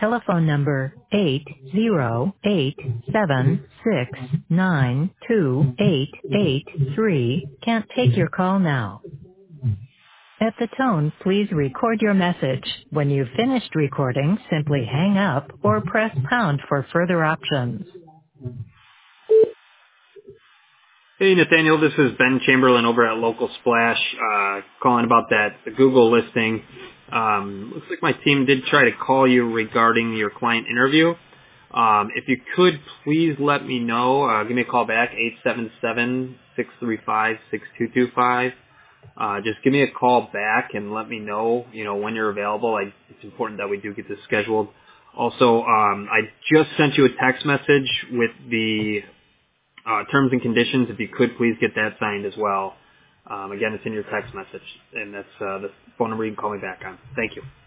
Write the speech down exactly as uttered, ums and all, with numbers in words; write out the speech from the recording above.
telephone number eight zero eight seven six nine two eight eight three can't take your call now. At the tone, please record your message. When you've finished recording, simply hang up or press pound for further options. Hey Nathaniel, this is Ben Chamberlain over at Local Splash, uh, calling about that the Google listing. Um, looks like my team did try to call you regarding your client interview. Um, if you could please let me know, uh, give me a call back, eight seven seven, six three five, six two two five. Uh, just give me a call back and let me know, you know, when you're available. I, it's important that we do get this scheduled. Also, um, I just sent you a text message with the uh, terms and conditions. If you could please get that signed as well. Um, again, it's in your text message, and that's uh, the phone number you can call me back on. Thank you.